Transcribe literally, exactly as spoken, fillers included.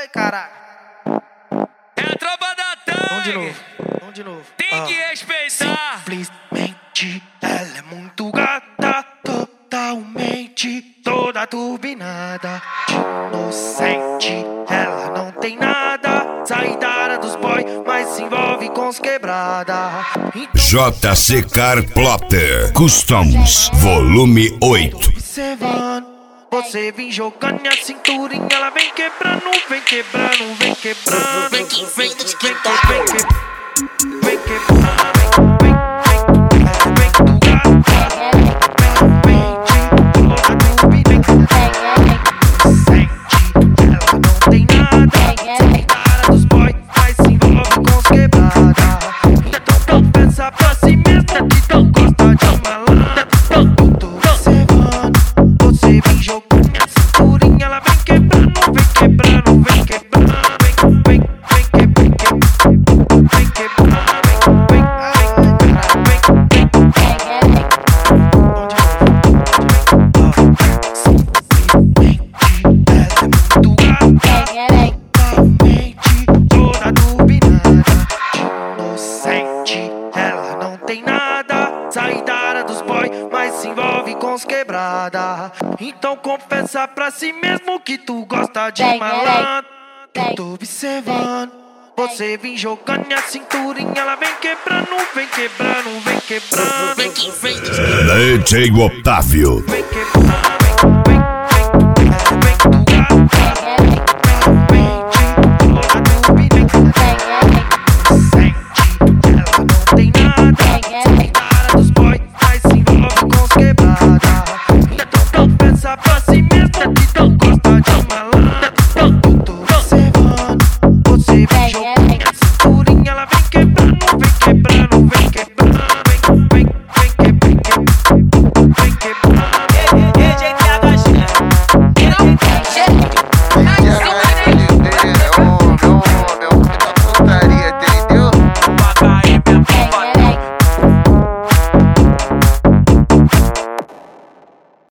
Ai, caralho. É a tropa da Tang. Vamos de novo, vamos de novo. Tem Ah. que respeitar. Simplesmente ela é muito gata, totalmente toda turbinada. Inocente, ela não tem nada. Saída dos boy, mas se envolve com os quebrada. Então, J C Car Plotter Customs Volume oito. observando, você vem jogando a cinturinha, ela vem quebrando, vem quebrando, vem quebrando, vem que vem, vem que vem que vem quebrando, vem, vem, vem do gata, vem de toda turbinada. Sente, ela não tem nada, saída dos boy, mas se envolve com os quebrada. Então pensa pra si mesma que não gosta de malandra. Tô observando, você vem jogando a cinturinha, ela vem quebrando, vem quebrando, vem quebrando, vem, vem, vem que, vem que, vem quebrando, vem, vem, vem, toda turbinada, inocente, ela não tem nada, saída dos boy, mas se envolve com os quebrada. Então confessa pra si mesmo que tu gosta de malandro. Tô observando, você vem jogando a cinturinha, ela vem quebrando, vem quebrando, vem quebrando, vem que vem, D J Otávio. vem quebrando.